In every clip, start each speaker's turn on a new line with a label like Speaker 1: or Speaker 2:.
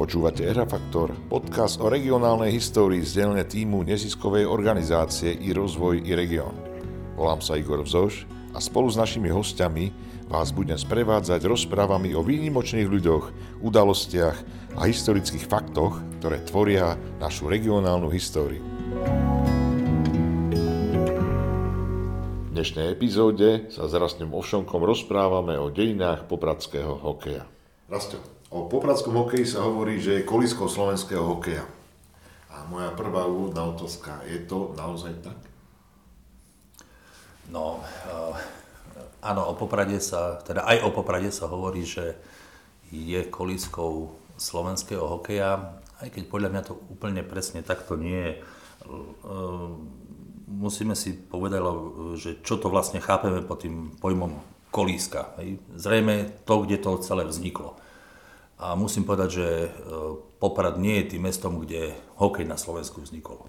Speaker 1: Počúvate Hra Faktor, podcast o regionálnej histórii z dielne tímu neziskovej organizácie i rozvoj i región. Volám sa Igor Vzoš a spolu s našimi hostiami vás budem sprevádzať rozprávami o výnimočných ľuďoch, udalostiach a historických faktoch, ktoré tvoria našu regionálnu históriu. V dnešnej epizóde sa s Rastom Ovšonkom rozprávame o dejinách popradského hokeja. Rasto, o popradskom hokeji sa hovorí, že je kolískou slovenského hokeja. A moja prvá úvodná otázka, je to naozaj tak?
Speaker 2: No, áno, aj o Poprade sa hovorí, že je kolískou slovenského hokeja, aj keď podľa mňa to úplne presne takto nie je. Musíme si povedať, že čo to vlastne chápeme pod tým pojmom kolíska. Zrejme to, kde to celé vzniklo. A musím povedať, že Poprad nie je tým mestom, kde hokej na Slovensku vznikol.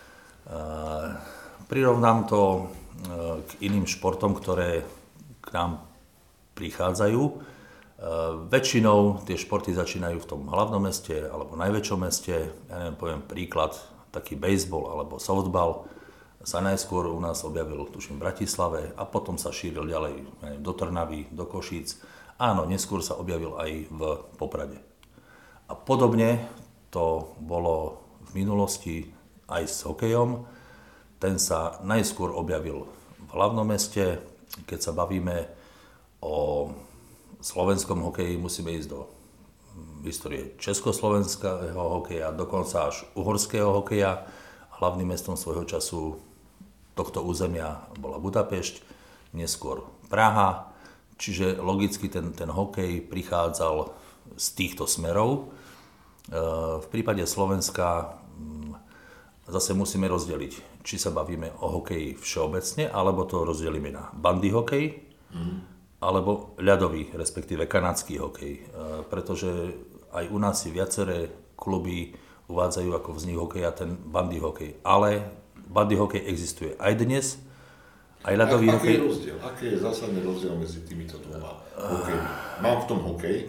Speaker 2: Prirovnám to k iným športom, ktoré k nám prichádzajú. Väčšinou tie športy začínajú v tom hlavnom meste alebo najväčšom meste. Ja neviem, poviem príklad, taký bejsbol alebo softball sa najskôr u nás objavil, tuším, v Bratislave a potom sa šíril ďalej do Trnavy, do Košíc. Áno, neskôr sa objavil aj v Poprade. A podobne to bolo v minulosti aj s hokejom. Ten sa najskôr objavil v hlavnom meste. Keď sa bavíme o slovenskom hokeji, musíme ísť do histórie československého hokeja, dokonca až uhorského hokeja. Hlavným mestom svojho času tohto územia bola Budapešť, neskôr Praha. Čiže logicky ten hokej prichádzal z týchto smerov. V prípade Slovenska zase musíme rozdeliť, či sa bavíme o hokeji všeobecne, alebo to rozdelíme na bandy hokej, alebo ľadový, respektíve kanadský hokej. Pretože aj u nás si viaceré kluby uvádzajú ako vznik hokeja ten bandy hokej. Ale bandy hokej existuje aj dnes, aj ľadový hokej.
Speaker 1: Aký je rozdiel? Aký je zásadný rozdiel medzi týmito dvoma hokejmi? Mám v tom hokej.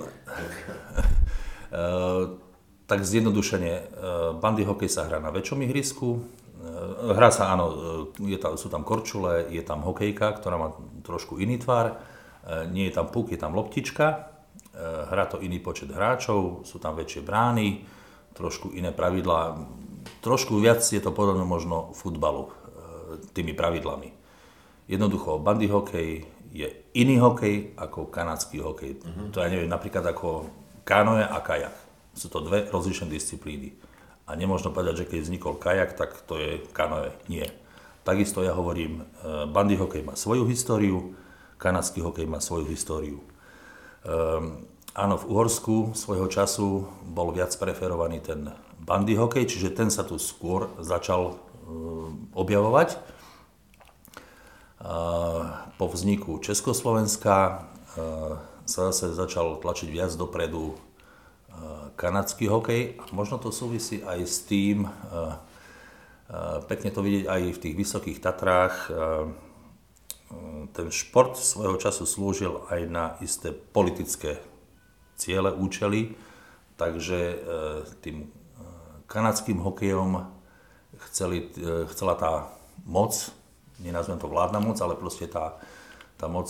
Speaker 2: Tak zjednodušene, bandy hokej sa hrá na väčšom ihrisku. Hrá sa, áno, sú tam korčule, je tam hokejka, ktorá má trošku iný tvar. Nie je tam puk, je tam loptička. Hrá to iný počet hráčov, sú tam väčšie brány, trošku iné pravidlá. Trošku viac je to podobné možno futbalu tými pravidlami. Jednoducho, bandy hokej je iný hokej ako kanadský hokej. To ja neviem, napríklad ako kanoe a kajak. Sú to dve rozličné disciplíny. A nemôžno povedať, že keď vznikol kajak, tak to je kanoe. Nie. Takisto ja hovorím, bandy hokej má svoju históriu, kanadský hokej má svoju históriu. Áno, v Uhorsku svojho času bol viac preferovaný ten bandy hokej, čiže ten sa tu skôr začal objavovať. Po vzniku Československa sa zase začal tlačiť viac dopredu kanadský hokej. Možno to súvisí aj s tým, pekne to vidieť aj v tých Vysokých Tatrách, ten šport svojho času slúžil aj na isté politické ciele, účely, takže tým kanadským hokejom chcela tá moc, nenazvem to vládna moc, ale proste tá moc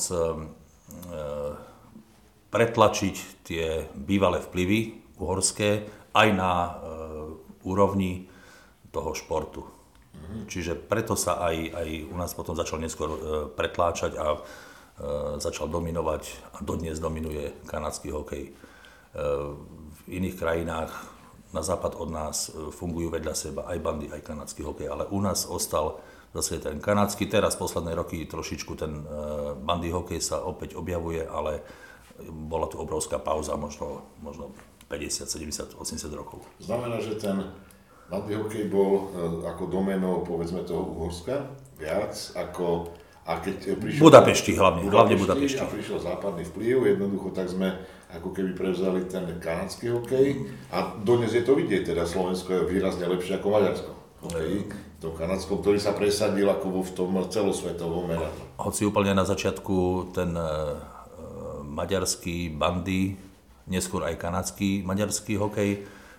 Speaker 2: pretlačiť tie bývalé vplyvy uhorské aj na úrovni toho športu. Čiže preto sa aj u nás potom začal neskôr pretláčať a začal dominovať a dodnes dominuje kanadský hokej. V iných krajinách na západ od nás fungujú vedľa seba aj bandy, aj kanadský hokej, ale u nás ostal zase ten kanadský. Teraz posledné roky trošičku ten bandy hokej sa opäť objavuje, ale bola tu obrovská pauza, možno 50, 70, 80 rokov.
Speaker 1: Znamená, že ten bandy hokej bol ako doménou, povedzme, toho Uhorska viac ako... A keď prišiel...
Speaker 2: Budapešti hlavne Budapešti.
Speaker 1: A prišiel západný vplyv, jednoducho tak sme ako keby prevzali ten kanadský hokej. A dodnes je to vidieť, teda Slovensko je výrazne lepšie ako Maďarsko. To kanadskom, ktorý sa presadil ako v tom celosvetovom meradle.
Speaker 2: Hoci úplne na začiatku ten maďarský bandy, neskôr aj kanadský maďarský hokej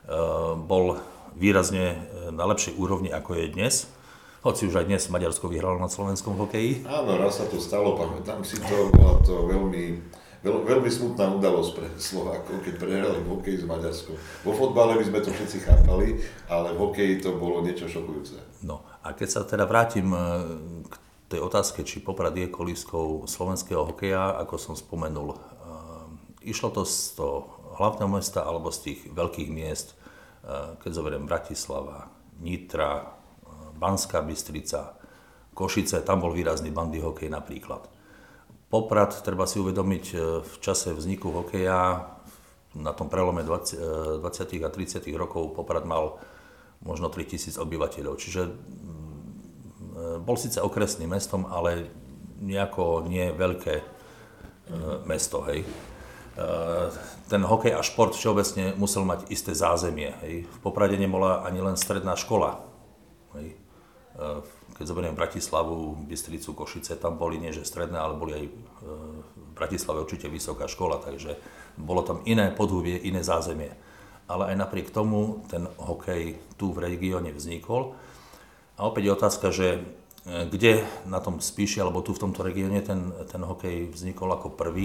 Speaker 2: bol výrazne na lepšej úrovni, ako je dnes. Hoci už aj dnes Maďarsko vyhralo na slovenskom hokeji.
Speaker 1: Áno, raz sa to stalo, pamätám si to, bola to veľmi smutná udalosť pre Slovákov, keď prehrali v hokeji s Maďarskom. Vo fotbale by sme to všetci chápali, ale v hokeji to bolo niečo šokujúce.
Speaker 2: No a keď sa teda vrátim k tej otázke, či Poprad je kolískou slovenského hokeja, ako som spomenul, išlo to z toho hlavného mesta alebo z tých veľkých miest, keď zoberiem Bratislava, Nitra, Banská Bystrica, Košice, tam bol výrazný bandy hokej napríklad. Poprad, treba si uvedomiť, v čase vzniku hokeja, na tom prelome 20. a 30. rokov, Poprad mal možno 3000 obyvateľov. Čiže bol síce okresným mestom, ale nejako nie veľké mesto. Hej. Ten hokej a šport všeobecne musel mať isté zázemie. Hej. V Poprade nebola ani len stredná škola. Hej. Keď zoberiem Bratislavu, Bystricu, Košice, tam boli nie že stredné, ale boli aj v Bratislave určite vysoká škola, takže bolo tam iné podhubie, iné zázemie. Ale aj napriek tomu ten hokej tu v regióne vznikol. A opäť je otázka, že kde na tom spíši, alebo tu v tomto regióne ten hokej vznikol ako prvý.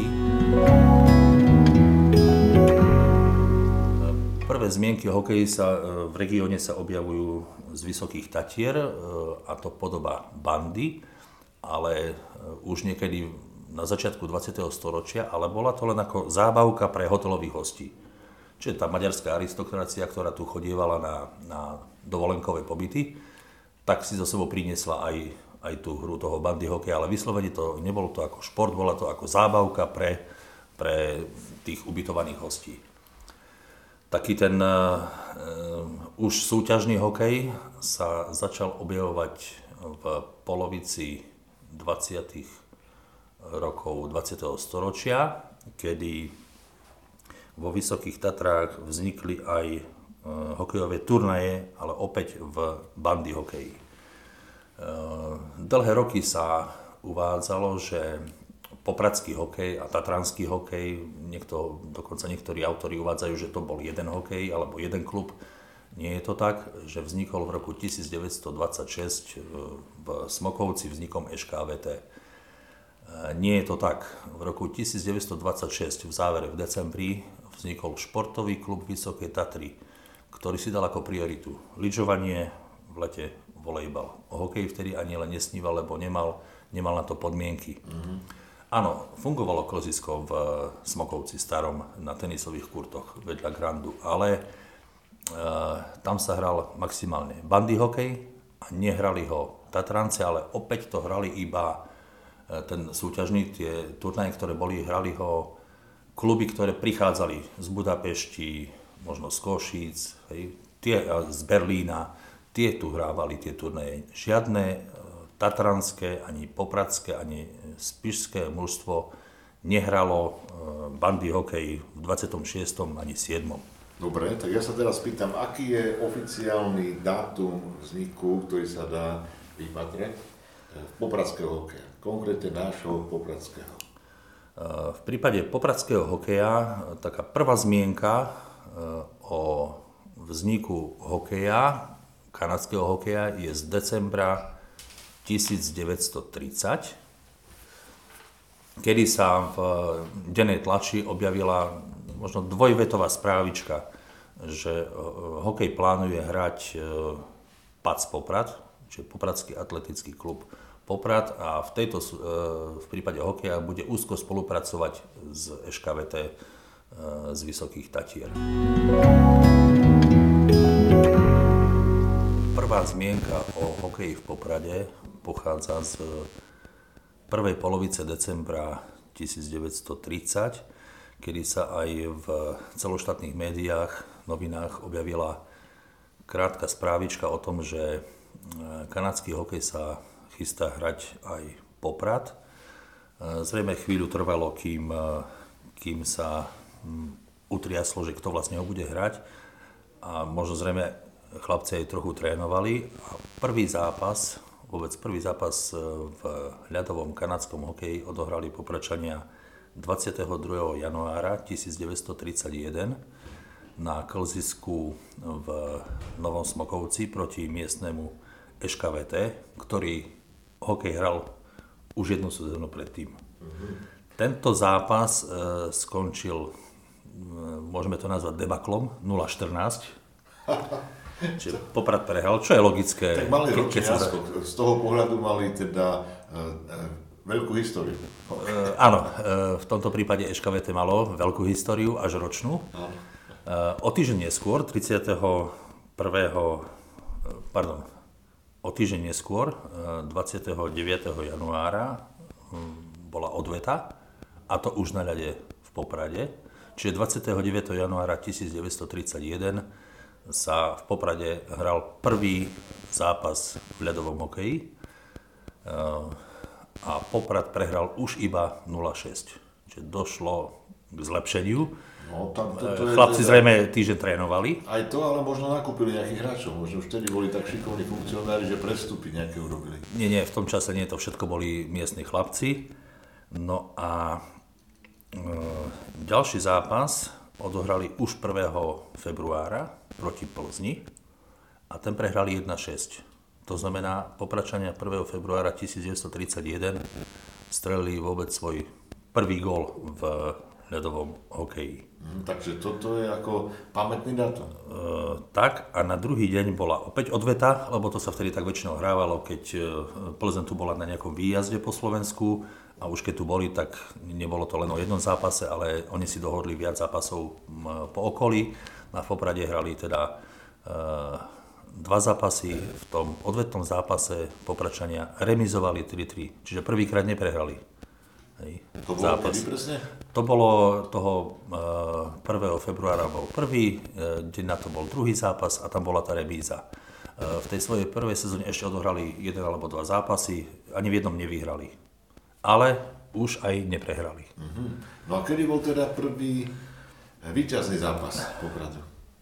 Speaker 2: Prvé zmienky o hokeji v regióne sa objavujú z Vysokých Tatier, a to podoba bandy, ale už niekedy na začiatku 20. storočia, ale bola to len ako zábavka pre hotelových hostí. Čiže tá maďarská aristokracia, ktorá tu chodievala na dovolenkové pobyty, tak si zo sebou priniesla aj tú hru toho bandy hokeja, ale vyslovene to nebolo to ako šport, bola to ako zábavka pre tých ubytovaných hostí. Taký ten už súťažný hokej sa začal objavovať v polovici 20. rokov 20. storočia, kedy vo Vysokých Tatrách vznikli aj hokejové turnaje, ale opäť v bandy hokeji. Dlhé roky sa uvádzalo, že popradský hokej a tatranský hokej, dokonca niektorí autori uvádzajú, že to bol jeden hokej alebo jeden klub. Nie je to tak, že vznikol v roku 1926 v Smokovci vznikom ŠKVT. Nie je to tak. V roku 1926 v závere v decembri vznikol športový klub Vysoké Tatry, ktorý si dal ako prioritu lyžovanie, v lete volejbal. O hokeji vtedy ani len nesníval, lebo nemal na to podmienky. Áno, fungovalo kluzisko v Smokovci starom na tenisových kurtoch vedľa Grandu, ale tam sa hral maximálne bandy hokej a nehrali ho Tatranci, ale opäť to hrali iba ten súťažný, tie turnaje, ktoré boli, hrali ho kluby, ktoré prichádzali z Budapešti, možno z Košíc, tie z Berlína, tie tu hrávali tie turnaje. Žiadne tatranské, ani popradské, ani spišské mužstvo nehralo bandy hokej v 26. ani 7.
Speaker 1: Dobre, tak ja sa teraz pýtam, aký je oficiálny dátum vzniku, ktorý sa dá vypatrať popradského hokeja, konkrétne nášho popradského?
Speaker 2: V prípade popradského hokeja taká prvá zmienka o vzniku hokeja, kanadského hokeja, je z decembra 1930, kedy sa v dennej tlači objavila možno dvojvetová správička, že hokej plánuje hrať PAC Poprad, čiže Popradský atletický klub Poprad, a v prípade hokeja bude úzko spolupracovať s ŠKVT z Vysokých Tatier. Prvá zmienka o hokeji v Poprade pochádza z prvej polovice decembra 1930, kedy sa aj v celoštátnych médiách, novinách objavila krátka správička o tom, že kanadský hokej sa chystá hrať aj Poprad. Zrejme chvíľu trvalo, kým sa utriaslo, že kto vlastne ho bude hrať, a možno zrejme chlapci aj trochu trénovali. A prvý zápas v ľadovom kanadskom hokeji odohrali Poprečania 22. januára 1931, na klzisku v Novom Smokovci proti miestnemu ŠKVT, ktorý hokej hral už jednu sezónu predtým. Tento zápas skončil, môžeme to nazvať debaklom, 0-14. Čiže Poprad prehral, čo je logické.
Speaker 1: Tak mali ročný náskok, z toho pohľadu mali teda veľkú históriu.
Speaker 2: Áno, v tomto prípade ŠKVT malo veľkú históriu, až ročnú. O týždeň neskôr, o týždeň neskôr, 29. januára, bola odveta, a to už na ľade v Poprade. Čiže 29. januára 1931 sa v Poprade hral prvý zápas v ľadovom hokeji a Poprad prehral už iba 0-6. Čiže došlo k zlepšeniu.
Speaker 1: No, tam
Speaker 2: chlapci zrejme týždeň trénovali.
Speaker 1: Aj to, ale možno nakúpili nejakých hráčov. Možno už vtedy boli tak šikovní funkcionári, že prestupy nejaké urobili.
Speaker 2: Nie, v tom čase nie, to všetko boli miestni chlapci. No a ďalší zápas odohrali už 1. februára proti Plzni a ten prehrali 1-6. To znamená, Popradčania 1. februára 1931 strelili vôbec svoj prvý gól v ľadovom hokeji.
Speaker 1: Takže toto je ako pamätný dátum.
Speaker 2: Tak, a na druhý deň bola opäť odveta, lebo to sa vtedy tak väčšinou hrávalo, keď Plzeň tu bola na nejakom výjazde po Slovensku. A už keď tu boli, tak nebolo to len o jednom zápase, ale oni si dohodli viac zápasov po okolí. Na Poprade hrali teda 2 zápasy. V tom odvetnom zápase Popradčania remizovali 3-3. Čiže prvýkrát neprehrali. Hej,
Speaker 1: to bolo zápas. Kedy presne?
Speaker 2: To bolo toho 1. februára bol prvý, deň na to bol druhý zápas a tam bola tá remíza. V tej svojej prvej sezóne ešte odohrali 1 alebo 2 zápasy, ani v jednom nevyhrali. Ale už aj neprehrali.
Speaker 1: No a kedy bol teda prvý víťazný zápas Popradu?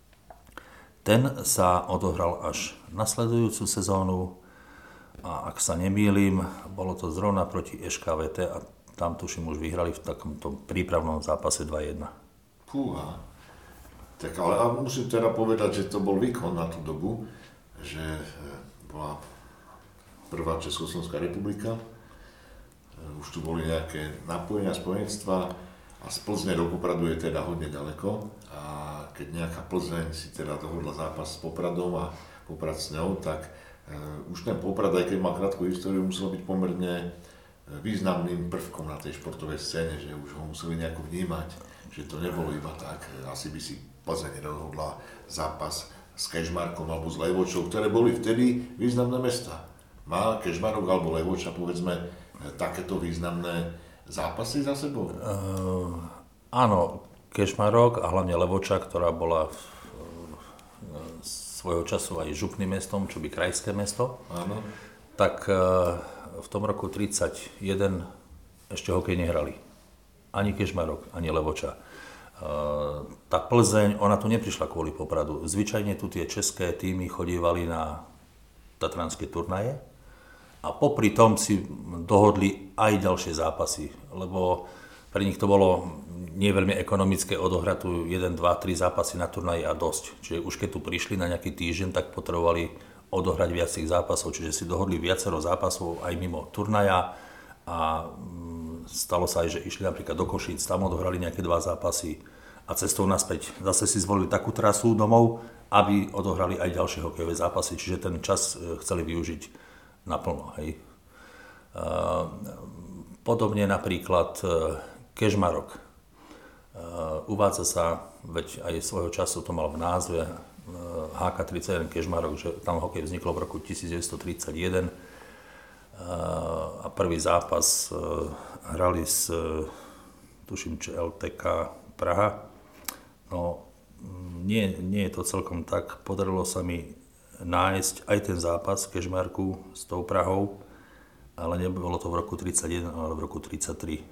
Speaker 2: Ten sa odohral až nasledujúcu sezónu a ak sa nemýlim, bolo to zrovna proti ŠKVT a tam tuším už vyhrali v takomto prípravnom zápase 2-1.
Speaker 1: Fúha. Tak ale musím teda povedať, že to bol výkon na tú dobu, že bola prvá Československá republika. Už tu boli nejaké napojenia, spojenectva a z Plzne do Popradu je teda hodne ďaleko a keď nejaká Plzeň si teda dohodla zápas s Popradom a Poprad s ňou, tak už ten Poprad, aj keď má krátku históriu, musel byť pomerne významným prvkom na tej športovej scéne, že už ho museli nejako vnímať, že to nebolo iba tak, asi by si Plzeň nedohodla zápas s Kežmarkom alebo s Levočou, ktoré boli vtedy významné mesta. Má Kežmarok alebo Levoča, povedzme, takéto významné zápasy za sebou?
Speaker 2: Áno, Kežmarok a hlavne Levoča, ktorá bola svojho času aj župným mestom, čo by krajské mesto.
Speaker 1: Áno.
Speaker 2: Tak v tom roku 1931 ešte hokej nehrali. Ani Kežmarok, ani Levoča. Tá Plzeň, ona tu neprišla kvôli Popradu. Zvyčajne tu tie české týmy chodívali na tatranské turnaje a popri tom si dohodli aj ďalšie zápasy, lebo pre nich to bolo nie veľmi ekonomické odohrať tu 1, 2, 3 zápasy na turnaji a dosť. Čiže už keď tu prišli na nejaký týždeň, tak potrebovali odohrať viacej zápasov, čiže si dohodli viacero zápasov aj mimo turnaja a stalo sa aj, že išli napríklad do Košíc, tam odohrali nejaké 2 zápasy a cestou naspäť zase si zvolili takú trasu domov, aby odohrali aj ďalšie hokejové zápasy, čiže ten čas chceli využiť naplno. Hej. Podobne napríklad Kežmarok. Uvádza sa, veď aj svojho času to mal v názve HK31 Kežmarok, že tam hokej vzniklo v roku 1931 a prvý zápas hrali s, tuším, LTK Praha. No, nie je to celkom tak. Podarilo sa mi nájsť aj ten zápas v Kežmarku s tou Prahou, ale nebolo to v roku 1931, ale v roku 1933.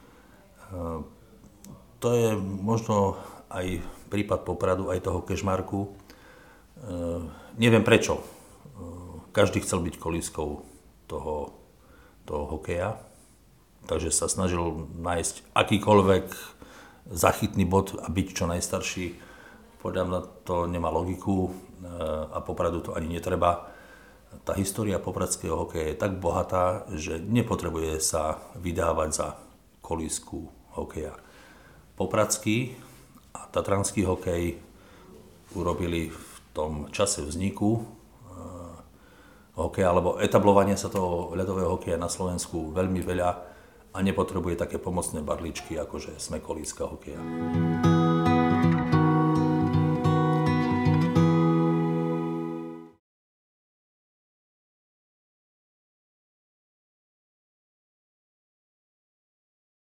Speaker 2: To je možno aj prípad Popradu, aj toho Kežmarku. Neviem prečo. Každý chcel byť kolískou toho hokeja, takže sa snažil nájsť akýkoľvek zachytný bod a byť čo najstarší Podľa mňa to nemá logiku a popravdu to ani netreba. Tá história popradského hokeja je tak bohatá, že nepotrebuje sa vydávať za kolísku hokeja. Popradský a tatranský hokej urobili v tom čase vzniku hokeja, alebo etablovania sa toho ľadového hokeja na Slovensku veľmi veľa a nepotrebuje také pomocné barličky, akože sme kolíska hokeja.